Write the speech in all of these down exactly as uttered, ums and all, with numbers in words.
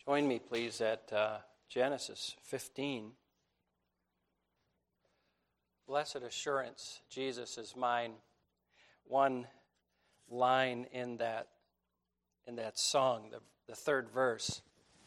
Join me, please, at uh, Genesis fifteen. Blessed assurance, Jesus is mine. One line in that in that song, the, the third verse,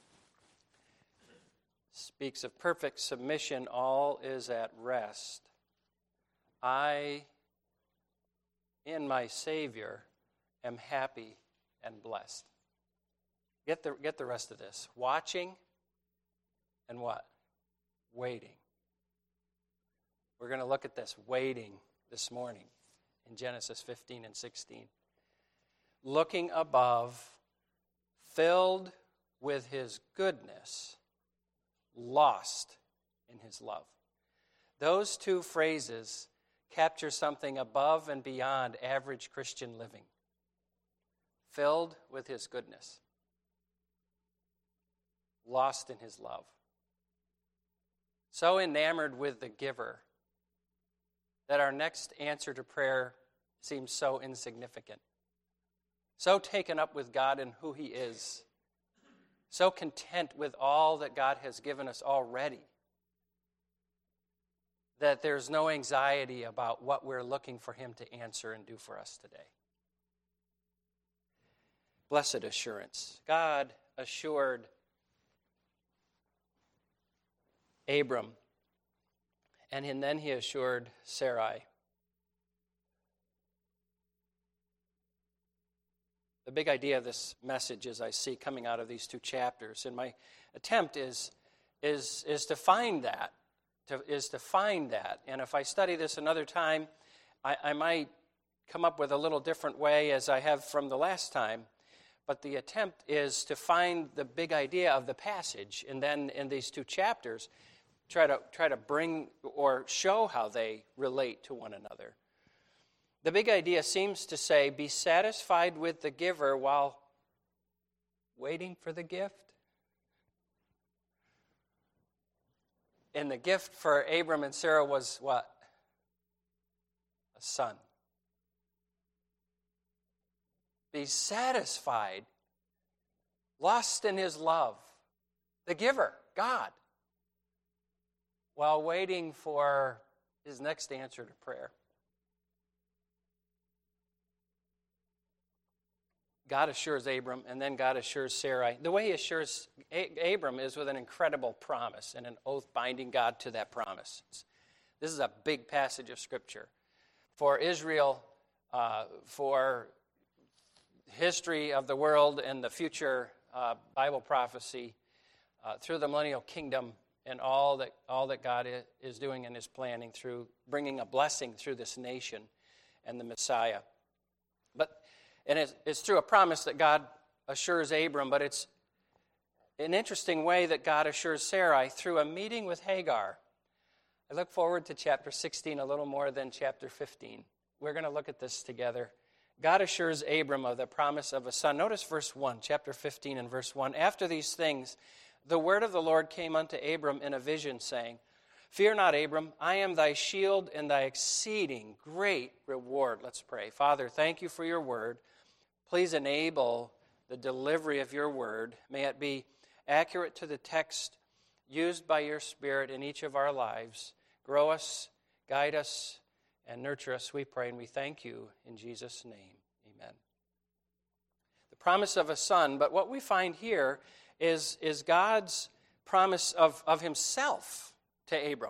speaks of perfect submission. All is at rest. I, in my Savior, am happy and blessed. Get the, get the rest of this. Watching and what? Waiting. We're going to look at this, waiting, this morning in Genesis fifteen and sixteen. Looking above, filled with his goodness, lost in his love. Those two phrases capture something above and beyond average Christian living. Filled with his goodness, lost in his love. So enamored with the giver that our next answer to prayer seems so insignificant. So taken up with God and who he is. So content with all that God has given us already that there's no anxiety about what we're looking for him to answer and do for us today. Blessed assurance. God assured Abram, and then he assured Sarai. The big idea of this message, as I see coming out of these two chapters, and my attempt is is is to find that, to, is to find that. And if I study this another time, I, I might come up with a little different way, as I have from the last time. But the attempt is to find the big idea of the passage, and then in these two chapters, try to try to bring or show how they relate to one another. The big idea seems to say, be satisfied with the giver while waiting for the gift. And the gift for Abram and Sarah was what? A son. Be satisfied, lost in his love, the giver, God, while waiting for his next answer to prayer. God assures Abram, and then God assures Sarai. The way he assures A- Abram is with an incredible promise and an oath binding God to that promise. This is a big passage of Scripture. For Israel, uh, for history of the world and the future uh, Bible prophecy, uh, through the millennial kingdom, and all that all that God is doing and is planning through bringing a blessing through this nation and the Messiah. But and it's, it's through a promise that God assures Abram, but it's an interesting way that God assures Sarai through a meeting with Hagar. I look forward to chapter sixteen a little more than chapter fifteen. We're going to look at this together. God assures Abram of the promise of a son. Notice verse one, chapter fifteen and verse one. After these things, the word of the Lord came unto Abram in a vision, saying, Fear not, Abram, I am thy shield and thy exceeding great reward. Let's pray. Father, thank you for your word. Please enable the delivery of your word. May it be accurate to the text used by your Spirit in each of our lives. Grow us, guide us, and nurture us, we pray, and we thank you in Jesus' name. Amen. The promise of a son, but what we find here is, is God's promise of, of himself to Abram.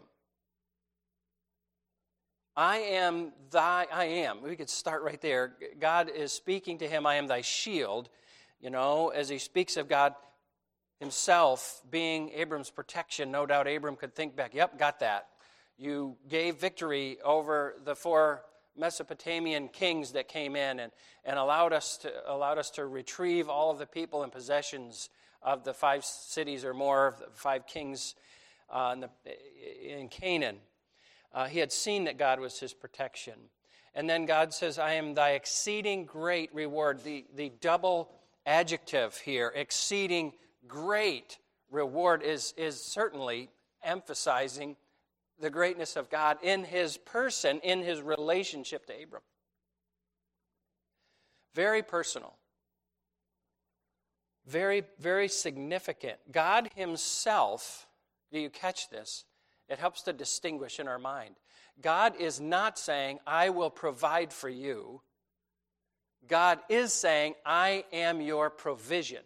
I am thy, I am. We could start right there. God is speaking to him, I am thy shield. You know, as he speaks of God himself being Abram's protection, no doubt Abram could think back, yep, got that. You gave victory over the four Mesopotamian kings that came in and, and allowed us to allowed us to retrieve all of the people and possessions of the five cities or more of the five kings uh, in, the, in Canaan. Uh, he had seen that God was his protection. And then God says, I am thy exceeding great reward. The, the double adjective here, exceeding great reward, is, is certainly emphasizing the greatness of God in his person, in his relationship to Abram. Very personal. Very, very significant. God himself, do you catch this? It helps to distinguish in our mind. God is not saying, I will provide for you. God is saying, I am your provision.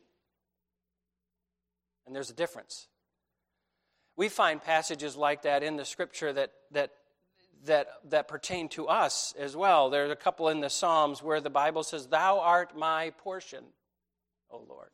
And there's a difference. We find passages like that in the Scripture that that that that pertain to us as well. There's a couple in the Psalms where the Bible says, Thou art my portion, O Lord.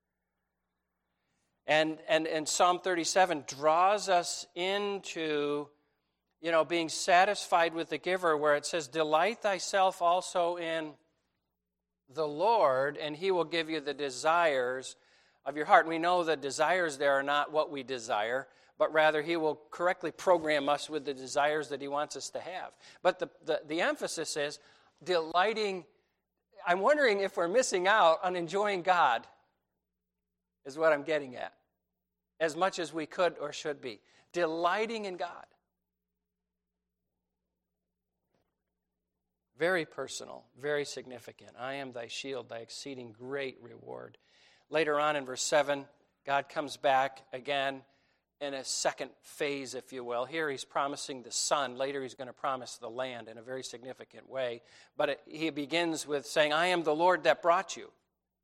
And and and Psalm thirty-seven draws us into, you know, being satisfied with the giver, where it says, Delight thyself also in the Lord, and he will give you the desires of your heart. And we know the desires there are not what we desire, but rather he will correctly program us with the desires that he wants us to have. But the, the, the emphasis is delighting. I'm wondering if we're missing out on enjoying God, is what I'm getting at, as much as we could or should be. Delighting in God. Very personal, very significant. I am thy shield, thy exceeding great reward. Later on in verse seven, God comes back again in a second phase, if you will. Here he's promising the son. Later he's going to promise the land in a very significant way. But it, he begins with saying, I am the Lord that brought you.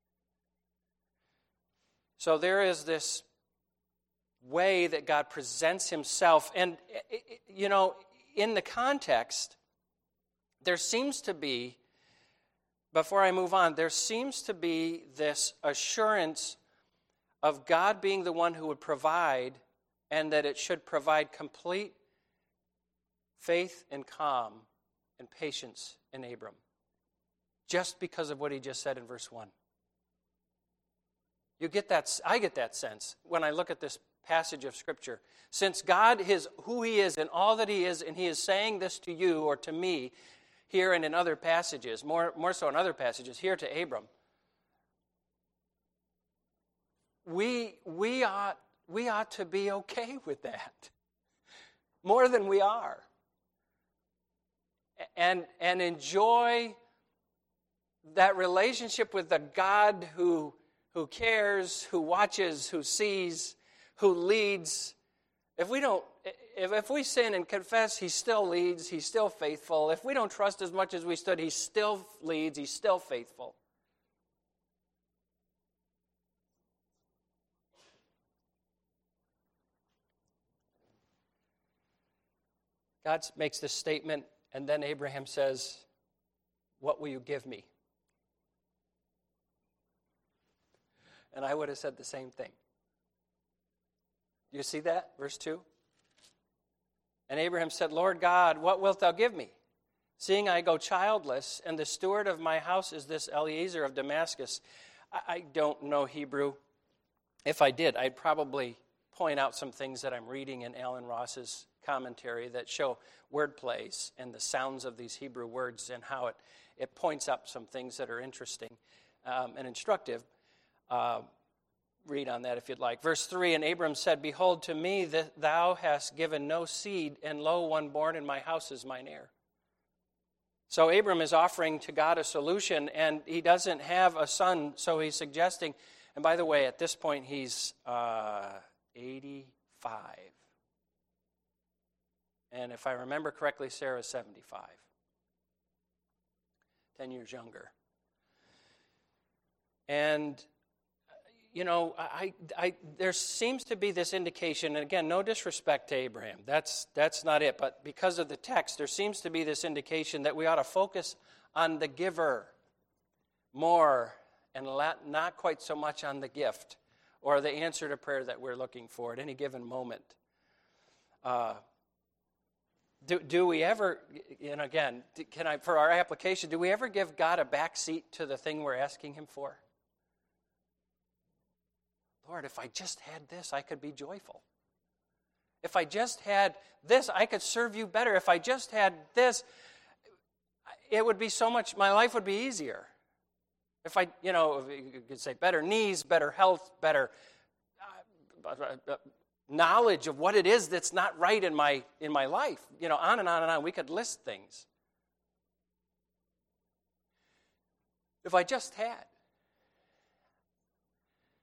So there is this way that God presents himself. And, you know, in the context, there seems to be, before I move on, there seems to be this assurance of God being the one who would provide, and that it should provide complete faith and calm and patience in Abram, just because of what he just said in verse one. You get that? I get that sense when I look at this passage of Scripture. Since God is who he is and all that he is, and he is saying this to you or to me here and in other passages, more, more so in other passages, here to Abram, we, we, ought, we ought to be okay with that more than we are. And, and enjoy that relationship with the God who who cares, who watches, who sees, who leads. If we don't, if, if we sin and confess, he still leads, he's still faithful. If we don't trust as much as we stood, he still leads, he's still faithful. God makes this statement, and then Abraham says, what will you give me? And I would have said the same thing. Do you see that? Verse two. And Abraham said, Lord God, what wilt thou give me? Seeing I go childless, and the steward of my house is this Eliezer of Damascus. I, I don't know Hebrew. If I did, I'd probably point out some things that I'm reading in Alan Ross's commentary that show word plays and the sounds of these Hebrew words and how it, it points up some things that are interesting um, and instructive. Uh, read on that if you'd like. Verse three, and Abram said, Behold, to me that thou hast given no seed, and lo, one born in my house is mine heir. So Abram is offering to God a solution, and he doesn't have a son, so he's suggesting, and by the way, at this point he's uh, eighty-five. And if I remember correctly, Sarah's seventy-five. Ten years younger. And you know, I, I, there seems to be this indication, and again, no disrespect to Abraham. That's, that's not it. But because of the text, there seems to be this indication that we ought to focus on the giver more and not quite so much on the gift or the answer to prayer that we're looking for at any given moment. Uh, do, do we ever, and again, can I, for our application, do we ever give God a backseat to the thing we're asking him for? Lord, if I just had this, I could be joyful. If I just had this, I could serve you better. If I just had this, it would be so much, my life would be easier. If I, you know, you could say better knees, better health, better uh, knowledge of what it is that's not right in my in my life. You know, on and on and on. We could list things. If I just had.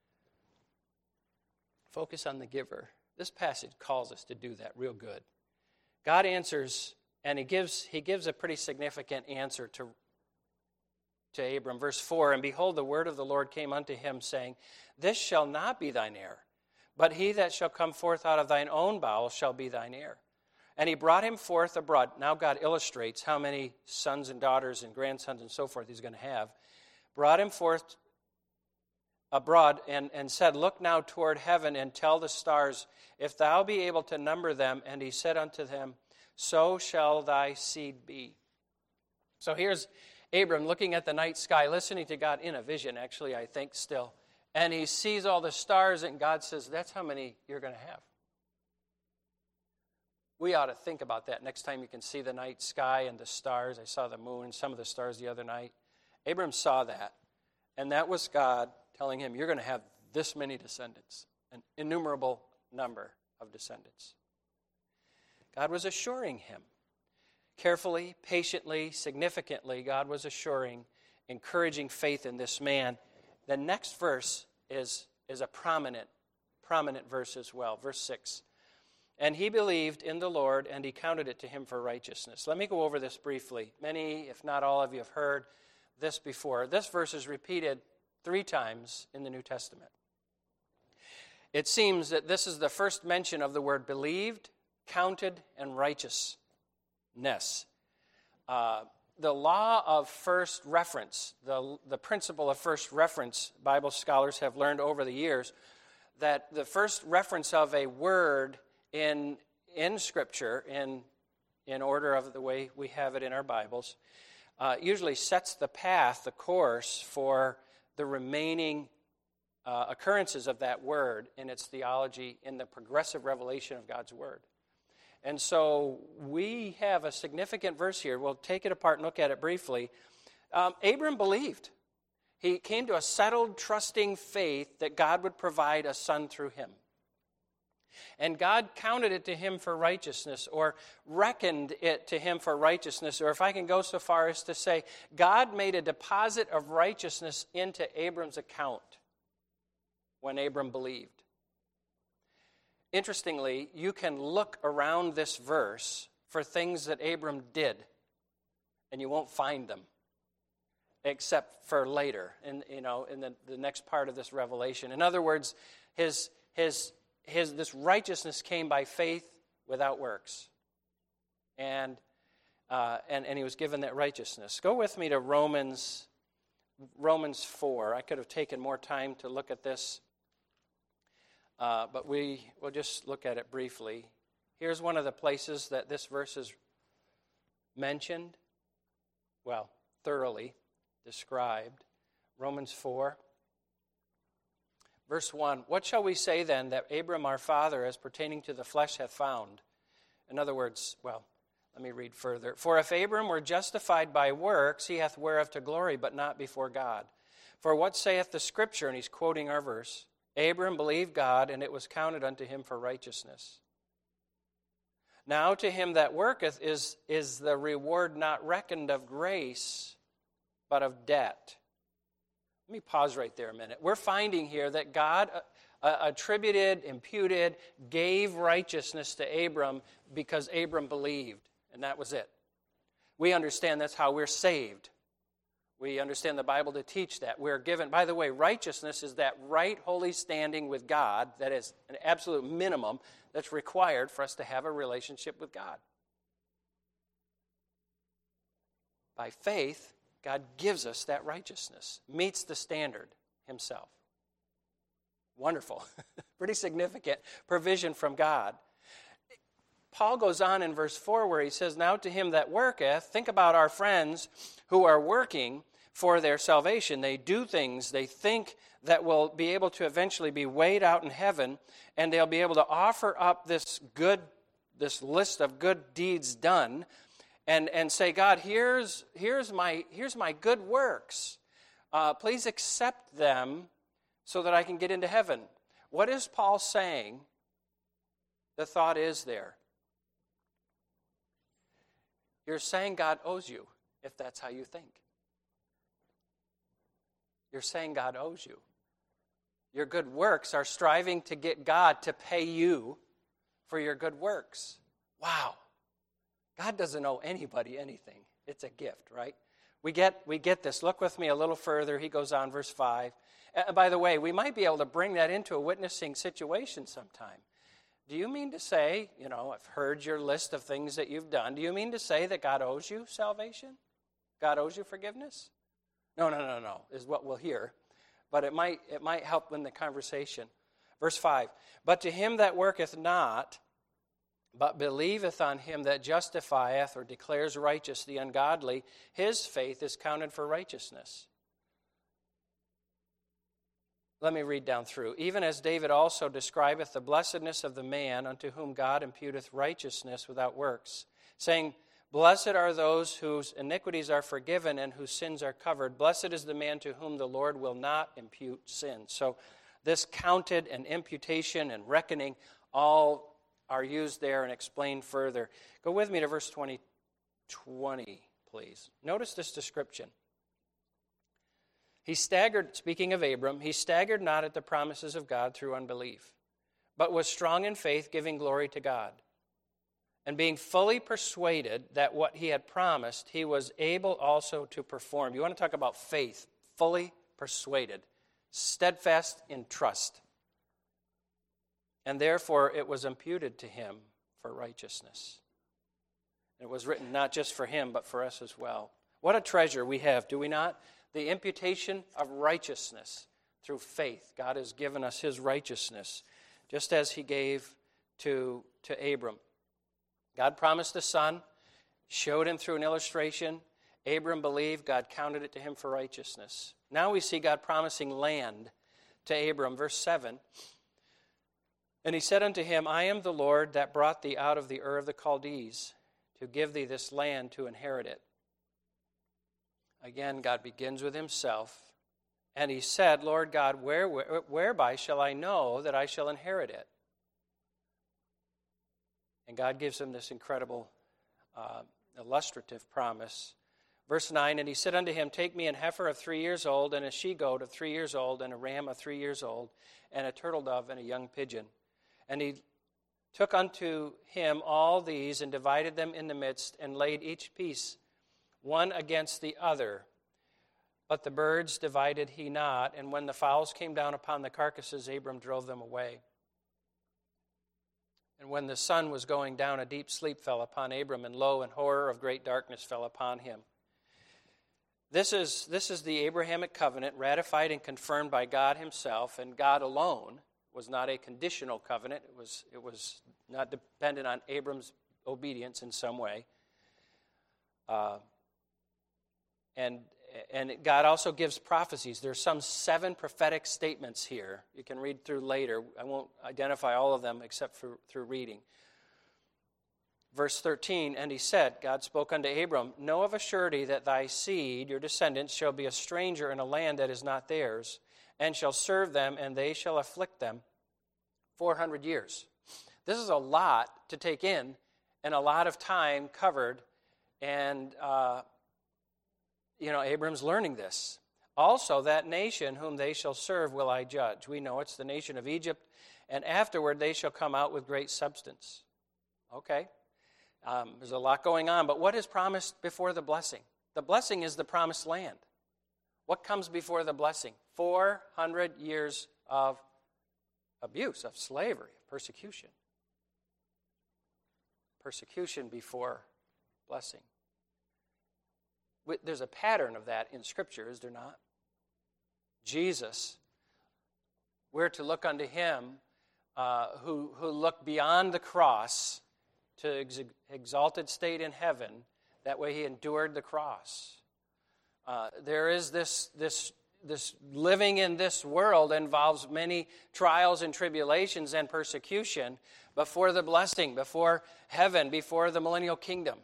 focus on the giver. This passage calls us to do that real good. God answers, and he gives he gives a pretty significant answer to, to Abram. Verse four, and behold, the word of the Lord came unto him, saying, this shall not be thine heir, but he that shall come forth out of thine own bowels shall be thine heir. And he brought him forth abroad. Now God illustrates how many sons and daughters and grandsons and so forth he's going to have. Brought him forth abroad and, and said, look now toward heaven and tell the stars, if thou be able to number them. And he said unto them, so shall thy seed be. So here's Abram looking at the night sky, listening to God in a vision, actually, I think still. And he sees all the stars, and God says, that's how many you're going to have. We ought to think about that next time you can see the night sky and the stars. I saw the moon and some of the stars the other night. Abram saw that, and that was God telling him, you're going to have this many descendants, an innumerable number of descendants. God was assuring him. Carefully, patiently, significantly, God was assuring, encouraging faith in this man. The next verse is, is a prominent, prominent verse as well. Verse six. And he believed in the Lord, and he counted it to him for righteousness. Let me go over this briefly. Many, if not all of you, have heard this before. This verse is repeated three times in the New Testament. It seems that this is the first mention of the word believed, counted, and righteousness. Uh, the law of first reference, the, the principle of first reference, Bible scholars have learned over the years that the first reference of a word in in Scripture, in in order of the way we have it in our Bibles, uh, usually sets the path, the course for the remaining uh, occurrences of that word in its theology in the progressive revelation of God's Word. And so we have a significant verse here. We'll take it apart and look at it briefly. Um, Abram believed. He came to a settled, trusting faith that God would provide a son through him. And God counted it to him for righteousness, or reckoned it to him for righteousness, or if I can go so far as to say, God made a deposit of righteousness into Abram's account when Abram believed. Interestingly, you can look around this verse for things that Abram did, and you won't find them, except for later, in, you know, in the, the next part of this revelation. In other words, his his His, this righteousness came by faith without works. And, uh, and, and he was given that righteousness. Go with me to Romans, Romans four. I could have taken more time to look at this, uh, but we will just look at it briefly. Here's one of the places that this verse is mentioned, well, thoroughly described. Romans four. Verse one, what shall we say then that Abram our father as pertaining to the flesh hath found? In other words, well, let me read further. For if Abram were justified by works, he hath whereof to glory, but not before God. For what saith the Scripture? And he's quoting our verse. Abram believed God, and it was counted unto him for righteousness. Now to him that worketh is, is the reward not reckoned of grace, but of debt. Let me pause right there a minute. We're finding here that God uh, attributed, imputed, gave righteousness to Abram because Abram believed, and that was it. We understand that's how we're saved. We understand the Bible to teach that. We're given, by the way, righteousness is that right, holy standing with God that is an absolute minimum that's required for us to have a relationship with God. By faith, God gives us that righteousness, meets the standard himself. Wonderful. Pretty significant provision from God. Paul goes on in verse four where he says, now to him that worketh, think about our friends who are working for their salvation. They do things they think that will be able to eventually be weighed out in heaven, and they'll be able to offer up this good, this list of good deeds done, And and say, God, here's here's my here's my good works. Uh, please accept them so that I can get into heaven. What is Paul saying? The thought is there. You're saying God owes you, if that's how you think. You're saying God owes you. Your good works are striving to get God to pay you for your good works. Wow. God doesn't owe anybody anything. It's a gift, right? We get we get this. Look with me a little further. He goes on, verse five. Uh, by the way, we might be able to bring that into a witnessing situation sometime. Do you mean to say, you know, I've heard your list of things that you've done. Do you mean to say that God owes you salvation? God owes you forgiveness? No, no, no, no, is what we'll hear. But it might it might help in the conversation. Verse five, but to him that worketh not, but believeth on him that justifieth or declares righteous the ungodly, his faith is counted for righteousness. Let me read down through. Even as David also describeth the blessedness of the man unto whom God imputeth righteousness without works, saying, blessed are those whose iniquities are forgiven and whose sins are covered. Blessed is the man to whom the Lord will not impute sin. So this counted and imputation and reckoning all are used there and explained further. Go with me to verse twenty, twenty, please. Notice this description. He staggered, speaking of Abram, he staggered not at the promises of God through unbelief, but was strong in faith, giving glory to God. And being fully persuaded that what he had promised, he was able also to perform. You want to talk about faith, fully persuaded, steadfast in trust. And therefore it was imputed to him for righteousness. It was written not just for him, but for us as well. What a treasure we have, do we not? The imputation of righteousness through faith. God has given us his righteousness, just as he gave to, to Abram. God promised a son, showed him through an illustration. Abram believed, God counted it to him for righteousness. Now we see God promising land to Abram. Verse seven, and he said unto him, I am the Lord that brought thee out of the Ur of the Chaldees to give thee this land to inherit it. Again, God begins with himself. And he said, Lord God, where, where, whereby shall I know that I shall inherit it? And God gives him this incredible uh, illustrative promise. Verse nine, and he said unto him, take me an heifer of three years old, and a she-goat of three years old, and a ram of three years old, and a turtle dove, and a young pigeon. And he took unto him all these, and divided them in the midst, and laid each piece one against the other. But the birds divided he not, and when the fowls came down upon the carcasses, Abram drove them away. And when the sun was going down, a deep sleep fell upon Abram, and lo, and horror of great darkness fell upon him. This is, this is the Abrahamic covenant ratified and confirmed by God himself, and God alone. Was not a conditional covenant. It was, it was not dependent on Abram's obedience in some way. Uh, and, and God also gives prophecies. There's some seven prophetic statements here. You can read through later. I won't identify all of them except for through reading. Verse thirteen, and he said, God spoke unto Abram, know of a surety that thy seed, your descendants, shall be a stranger in a land that is not theirs, and shall serve them, and they shall afflict them four hundred years. This is a lot to take in, and a lot of time covered, and, uh, you know, Abram's learning this. Also, that nation whom they shall serve will I judge. We know it's the nation of Egypt, and afterward they shall come out with great substance. Okay, um, there's a lot going on, but what is promised before the blessing? The blessing is the promised land. What comes before the blessing? four hundred years of abuse, of slavery, of persecution. Persecution before blessing. There's a pattern of that in Scripture, is there not? Jesus, we're to look unto him uh, who, who looked beyond the cross to ex- exalted state in heaven. That way he endured the cross. Uh, there is this, this, this living in this world involves many trials and tribulations and persecution before the blessing, before heaven, before the millennial kingdom.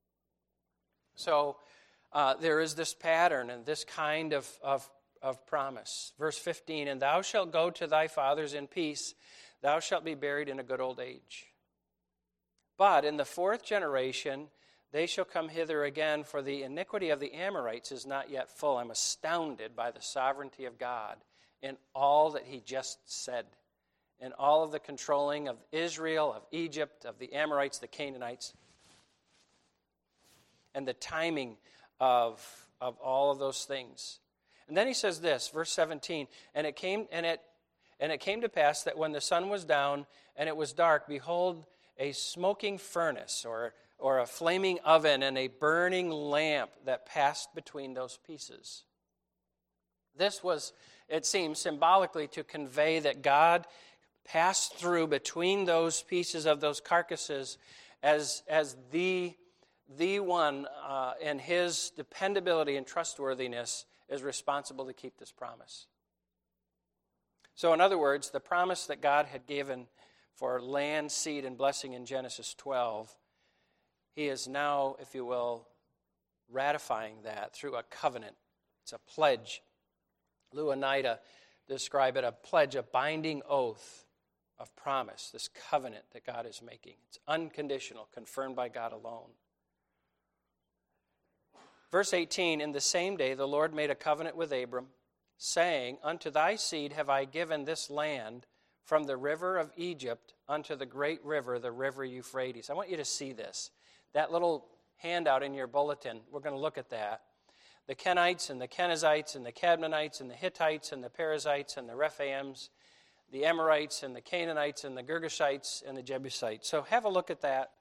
So uh, there is this pattern and this kind of, of, of promise. Verse fifteen, and thou shalt go to thy fathers in peace, thou shalt be buried in a good old age. But in the fourth generation they shall come hither again, for the iniquity of the Amorites is not yet full. I'm astounded by the sovereignty of God in all that he just said, in all of the controlling of Israel, of Egypt, of the Amorites, the Canaanites, and the timing of, of all of those things. And then he says this, verse seventeen, and it came and it and it came to pass that when the sun was down and it was dark, behold, a smoking furnace or or a flaming oven and a burning lamp that passed between those pieces. This was, it seems, symbolically to convey that God passed through between those pieces of those carcasses as, as the, the one uh, in his dependability and trustworthiness is responsible to keep this promise. So in other words, the promise that God had given for land, seed, and blessing in Genesis twelve, he is now, if you will, ratifying that through a covenant. It's a pledge. Lou and Ida describe it a pledge, a binding oath of promise, this covenant that God is making. It's unconditional, confirmed by God alone. Verse eighteen, in the same day the Lord made a covenant with Abram, saying, unto thy seed have I given this land from the river of Egypt unto the great river, the river Euphrates. I want you to see this. That little handout in your bulletin, we're going to look at that. The Kenites and the Kenizzites and the Cadmonites and the Hittites and the Perizzites and the Rephaims, the Amorites and the Canaanites and the Girgashites and the Jebusites. So have a look at that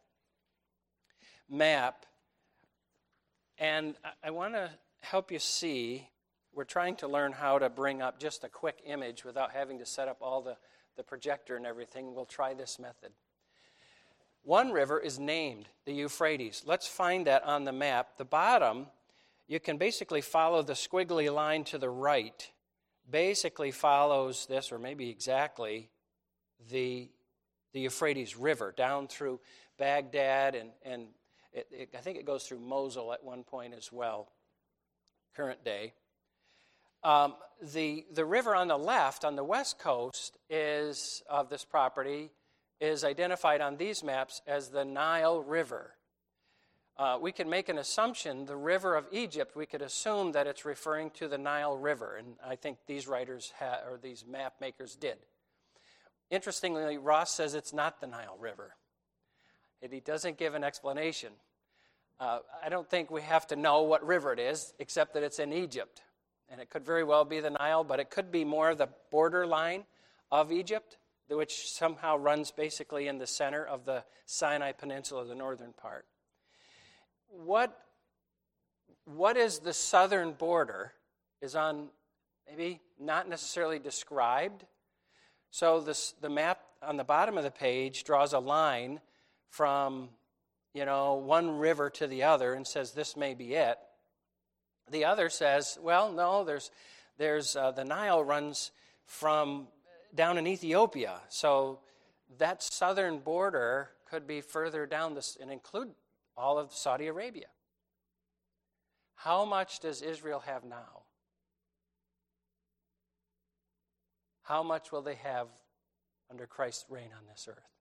map. And I want to help you see, we're trying to learn how to bring up just a quick image without having to set up all the, the projector and everything. We'll try this method. One river is named the Euphrates. Let's find that on the map. The bottom, you can basically follow the squiggly line to the right. Basically follows this, or maybe exactly, the, the Euphrates River down through Baghdad, and, and it, it, I think it goes through Mosul at one point as well, current day. Um, the, the river on the left, on the west coast, is of this property, is identified on these maps as the Nile River. Uh, we can make an assumption, the river of Egypt, we could assume that it's referring to the Nile River, and I think these writers, ha- or these map makers did. Interestingly, Ross says it's not the Nile River. And he doesn't give an explanation. Uh, I don't think we have to know what river it is, except that it's in Egypt. And it could very well be the Nile, but it could be more the borderline of Egypt, which somehow runs basically in the center of the Sinai Peninsula, the northern part. What, what is the southern border is on, maybe not necessarily described. So this, the map on the bottom of the page draws a line from, you know, one river to the other and says this may be it. The other says, well, no, there's, there's uh, the Nile runs from down in Ethiopia. So that southern border could be further down this and include all of Saudi Arabia. How much does Israel have now? How much will they have under Christ's reign on this earth?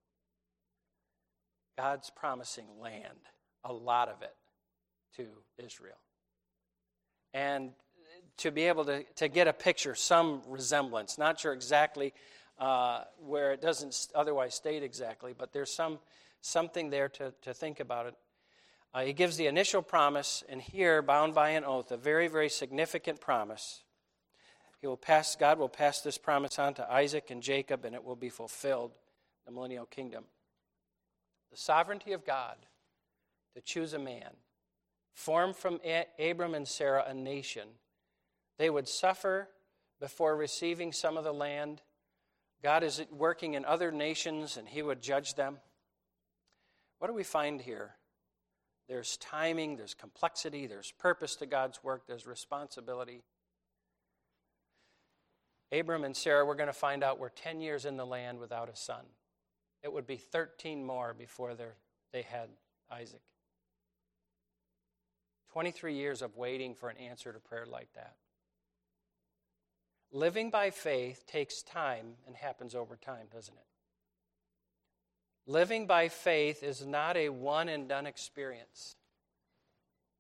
God's promising land, a lot of it, to Israel. And to be able to, to get a picture, some resemblance, not sure exactly uh, where it doesn't otherwise state exactly, but there's some something there to, to think about it. Uh, he gives the initial promise, and here, bound by an oath, a very, very significant promise. He will pass. God will pass this promise on to Isaac and Jacob, and it will be fulfilled, the millennial kingdom. The sovereignty of God to choose a man, form from Abram and Sarah a nation. They would suffer before receiving some of the land. God is working in other nations, and he would judge them. What do we find here? There's timing, there's complexity, there's purpose to God's work, there's responsibility. Abram and Sarah, we're going to find out, were ten years in the land without a son. It would be thirteen more before they had Isaac. twenty-three years of waiting for an answer to prayer like that. Living by faith takes time and happens over time, doesn't it? Living by faith is not a one-and-done experience.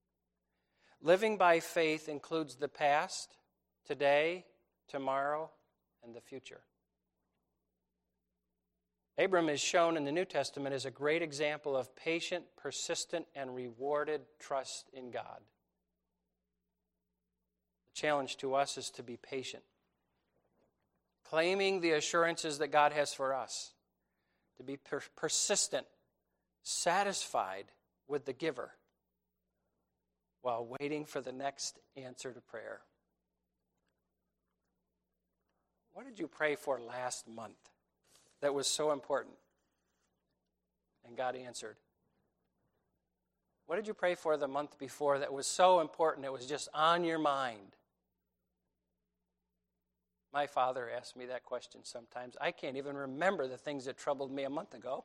Living by faith includes the past, today, tomorrow, and the future. Abram is shown in the New Testament as a great example of patient, persistent, and rewarded trust in God. The challenge to us is to be patient, claiming the assurances that God has for us, to be per- persistent, satisfied with the giver, while waiting for the next answer to prayer. What did you pray for last month that was so important and God answered? What did you pray for the month before that was so important it was just on your mind? My father asked me that question sometimes. I can't even remember the things that troubled me a month ago.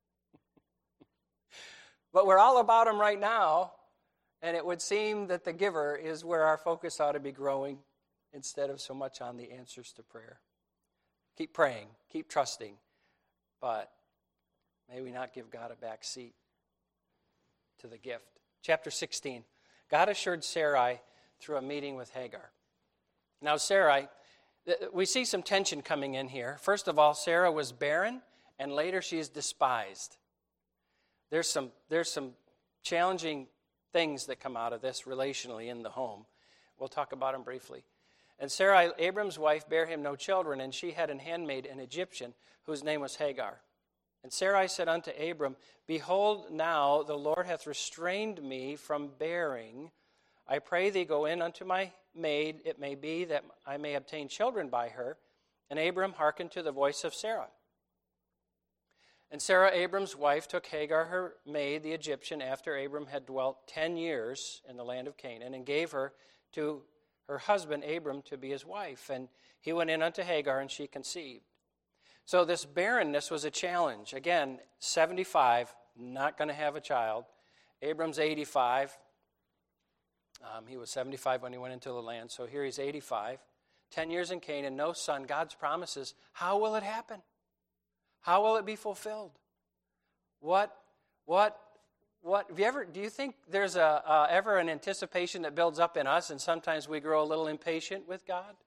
But we're all about them right now, and it would seem that the giver is where our focus ought to be growing instead of so much on the answers to prayer. Keep praying, keep trusting, but may we not give God a back seat to the gift. Chapter sixteen, God assured Sarai through a meeting with Hagar. Now Sarai, we see some tension coming in here. First of all, Sarah was barren, and later she is despised. There's some, there's some challenging things that come out of this relationally in the home. We'll talk about them briefly. And Sarai, Abram's wife, bare him no children, and she had an handmaid, an Egyptian, whose name was Hagar. And Sarai said unto Abram, Behold, now the Lord hath restrained me from bearing. I pray thee, go in unto my maid. It may be that I may obtain children by her. And Abram hearkened to the voice of Sarah. And Sarah, Abram's wife, took Hagar, her maid, the Egyptian, after Abram had dwelt ten years in the land of Canaan, and gave her to her husband Abram to be his wife. And he went in unto Hagar, and she conceived. So this barrenness was a challenge. Again, seventy-five, not going to have a child. Abram's eighty-five. Um, he was seventy-five when he went into the land, so here he's eighty-five. Ten years in Canaan, no son. God's promises. How will it happen? How will it be fulfilled? What, what, what? Have you ever? Do you think there's a uh, ever an anticipation that builds up in us, and sometimes we grow a little impatient with God?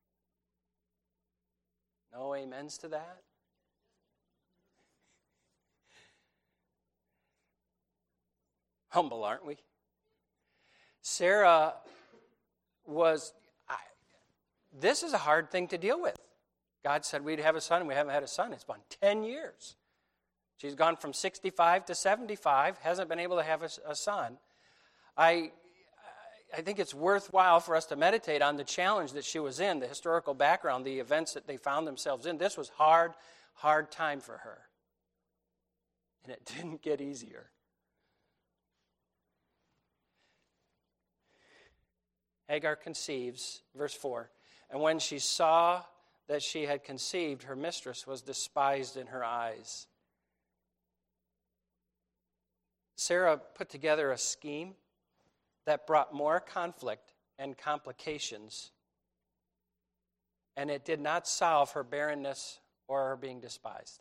No amens to that? Humble, aren't we? Sarah was, I, this is a hard thing to deal with. God said we'd have a son, and we haven't had a son. It's been ten years. She's gone from sixty-five to seventy-five, hasn't been able to have a, a son. I, I think it's worthwhile for us to meditate on the challenge that she was in, the historical background, the events that they found themselves in. This was hard, hard time for her. And it didn't get easier. Hagar conceives, verse four, and when she saw that she had conceived, her mistress was despised in her eyes. Sarah put together a scheme that brought more conflict and complications, and it did not solve her barrenness or her being despised.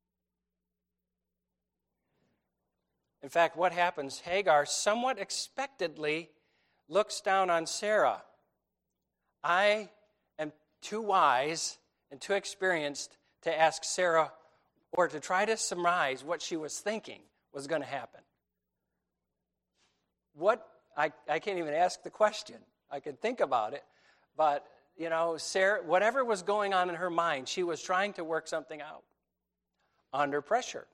In fact, what happens? Hagar somewhat expectedly looks down on Sarah. I am too wise and too experienced to ask Sarah or to try to surmise what she was thinking was going to happen. What I, I can't even ask the question. I could think about it, but you know, Sarah, whatever was going on in her mind, she was trying to work something out under pressure.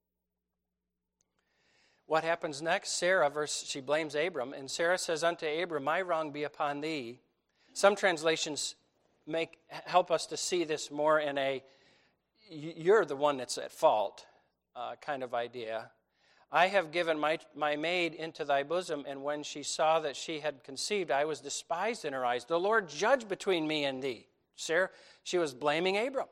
What happens next? Sarah, verse, she blames Abram, and Sarah says unto Abram, My wrong be upon thee. Some translations make help us to see this more in a you're the one that's at fault uh, kind of idea. I have given my, my maid into thy bosom, and when she saw that she had conceived, I was despised in her eyes. The Lord judge between me and thee. Sarah, she was blaming Abram.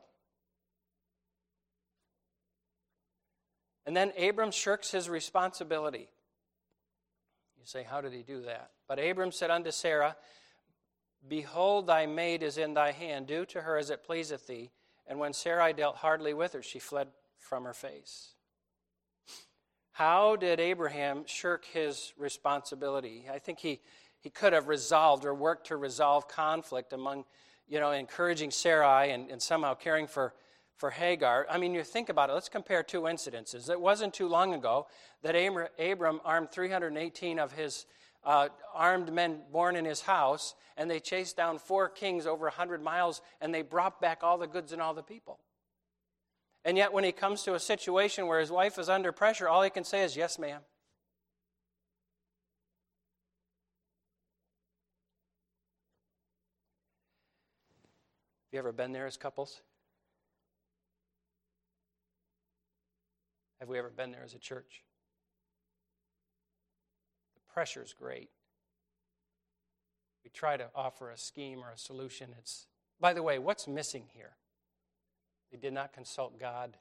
And then Abram shirks his responsibility. You say, how did he do that? But Abram said unto Sarah, Behold, thy maid is in thy hand. Do to her as it pleaseth thee. And when Sarai dealt hardly with her, she fled from her face. How did Abraham shirk his responsibility? I think he, he could have resolved or worked to resolve conflict among you know, encouraging Sarai and, and somehow caring for, for Hagar. I mean, you think about it. Let's compare two incidences. It wasn't too long ago that Abram armed three hundred eighteen of his uh, armed men born in his house, and they chased down four kings over one hundred miles, and they brought back all the goods and all the people. And yet when he comes to a situation where his wife is under pressure, all he can say is, yes, ma'am. Have you ever been there as couples? Have we ever been there as a church? The pressure's great. We try to offer a scheme or a solution. It's, by the way, what's missing here? They did not consult God.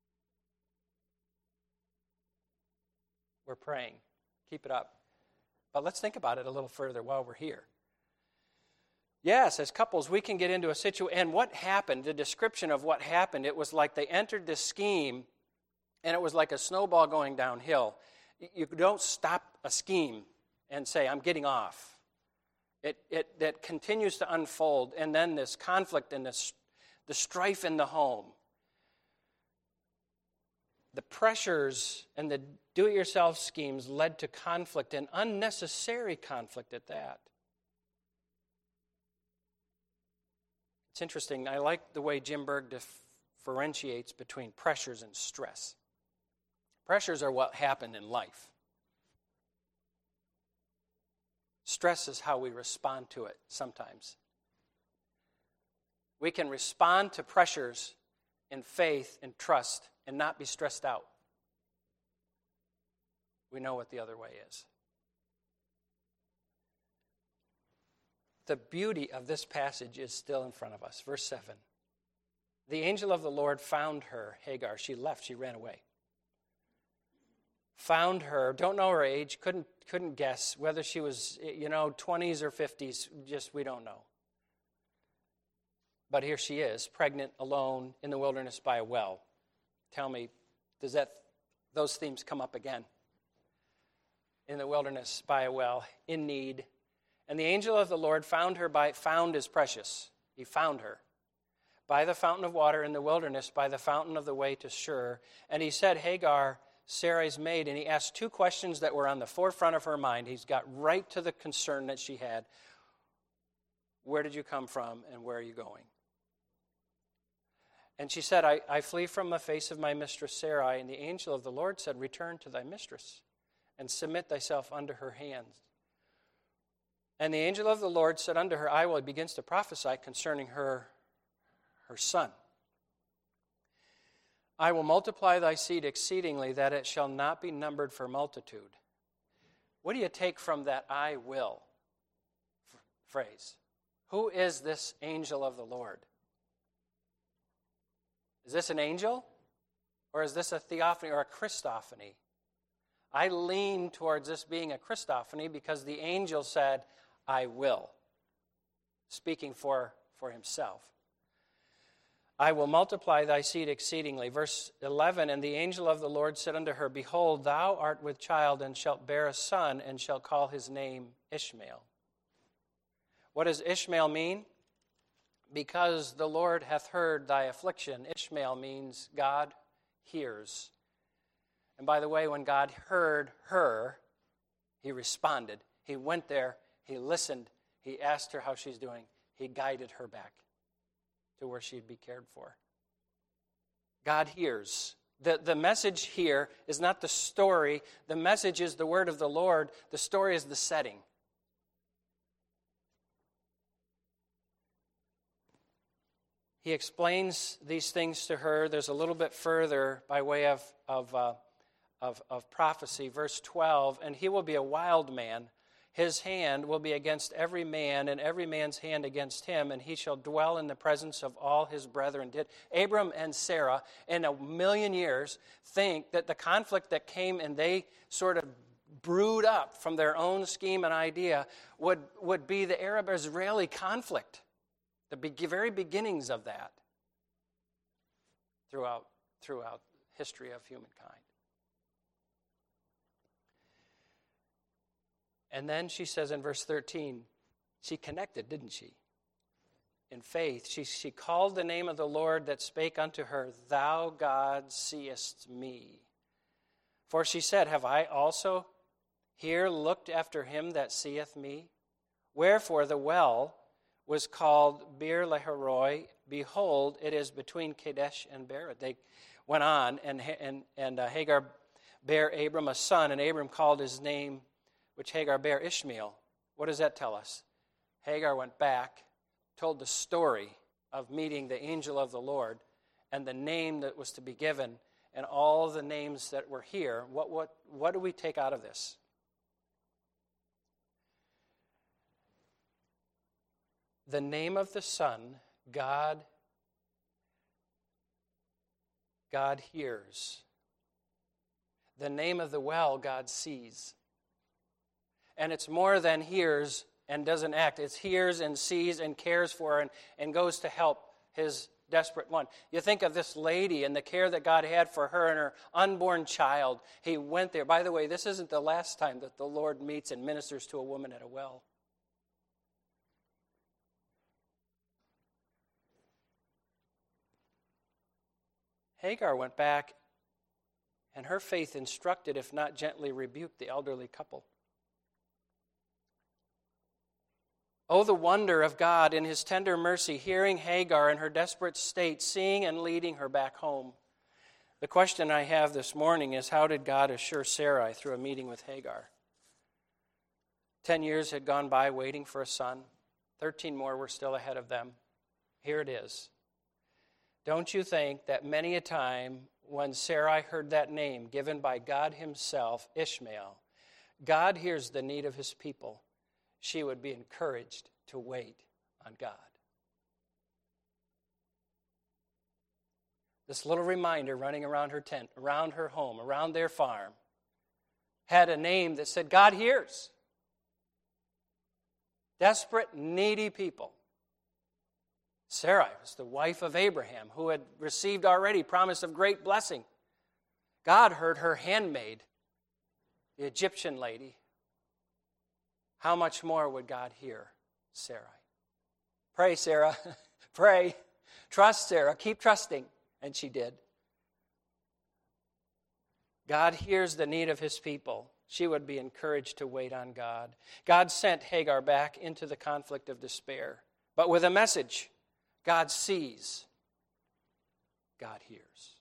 We're praying. Keep it up. But let's think about it a little further while we're here. Yes, as couples, we can get into a situation. And what happened, the description of what happened, it was like they entered this scheme, and it was like a snowball going downhill. You don't stop a scheme and say, I'm getting off. It it that continues to unfold, and then this conflict and this the strife in the home. The pressures and the do-it-yourself schemes led to conflict, and unnecessary conflict at that. It's interesting. I like the way Jim Berg differentiates between pressures and stress. Pressures are what happen in life. Stress is how we respond to it sometimes. We can respond to pressures in faith and trust and not be stressed out. We know what the other way is. The beauty of this passage is still in front of us. Verse seven. The angel of the Lord found her, Hagar. She left. She ran away. Found her. Don't know her age. Couldn't couldn't guess whether she was, you know, twenties or fifties. Just, we don't know. But here she is, pregnant, alone, in the wilderness by a well. Tell me, does that those themes come up again? In the wilderness by a well, in need. And the angel of the Lord found her by, found is precious. He found her by the fountain of water in the wilderness, by the fountain of the way to Shur. And he said, Hagar, Sarai's maid, and he asked two questions that were on the forefront of her mind. He's got right to the concern that she had. Where did you come from, and where are you going? And she said, I, I flee from the face of my mistress Sarai. And the angel of the Lord said, return to thy mistress, and submit thyself unto her hands. And the angel of the Lord said unto her, I will, begins to prophesy concerning her, her son. I will multiply thy seed exceedingly, that it shall not be numbered for multitude. What do you take from that I will phrase? Who is this angel of the Lord? Is this an angel? Or is this a theophany or a Christophany? I lean towards this being a Christophany because the angel said, I will, speaking for, for himself. I will multiply thy seed exceedingly. Verse eleven, and the angel of the Lord said unto her, behold, thou art with child, and shalt bear a son, and shalt call his name Ishmael. What does Ishmael mean? Because the Lord hath heard thy affliction. Ishmael means God hears. And by the way, when God heard her, he responded. He went there, he listened, he asked her how she's doing. He guided her back to where she'd be cared for. God hears. The, the message here is not the story. The message is the word of the Lord. The story is the setting. He explains these things to her. There's a little bit further by way of, of, uh, of, of prophecy. Verse twelve, and he will be a wild man. His hand will be against every man, and every man's hand against him, and he shall dwell in the presence of all his brethren. Did Abram and Sarah, in a million years, think that the conflict that came and they sort of brewed up from their own scheme and idea would, would be the Arab-Israeli conflict? The be- very beginnings of that throughout, throughout history of humankind. And then she says in verse thirteen, she connected, didn't she? in faith, she, she called the name of the Lord that spake unto her, Thou, God, seest me. For she said, Have I also here looked after him that seeth me? Wherefore the well was called Beer Lahairoi. Behold, it is between Kadesh and Bered. They went on, and, and, and uh, Hagar bare Abram a son, and Abram called his name, which Hagar bare, Ishmael. What does that tell us? Hagar went back, told the story of meeting the angel of the Lord, and the name that was to be given, and all the names that were here. What, what, what do we take out of this? The name of the Son, God, God hears. The name of the well, God sees. And it's more than hears and doesn't act. It's hears and sees and cares for and, and goes to help his desperate one. You think of this lady and the care that God had for her and her unborn child. He went there. By the way, this isn't the last time that the Lord meets and ministers to a woman at a well. Hagar went back, and her faith instructed, if not gently rebuked, the elderly couple. Oh, the wonder of God in his tender mercy, hearing Hagar in her desperate state, seeing and leading her back home. The question I have this morning is, how did God assure Sarai through a meeting with Hagar? Ten years had gone by waiting for a son. Thirteen more were still ahead of them. Here it is. Don't you think that many a time when Sarai heard that name given by God himself, Ishmael, God hears the need of his people, she would be encouraged to wait on God? This little reminder running around her tent, around her home, around their farm, had a name that said, God hears. Desperate, needy people. Sarai was the wife of Abraham, who had received already promise of great blessing. God heard her handmaid, the Egyptian lady. How much more would God hear Sarai? Pray, Sarah. Pray. Trust, Sarah. Keep trusting. And she did. God hears the need of his people. She would be encouraged to wait on God. God sent Hagar back into the conflict of despair, but with a message. God sees. God hears.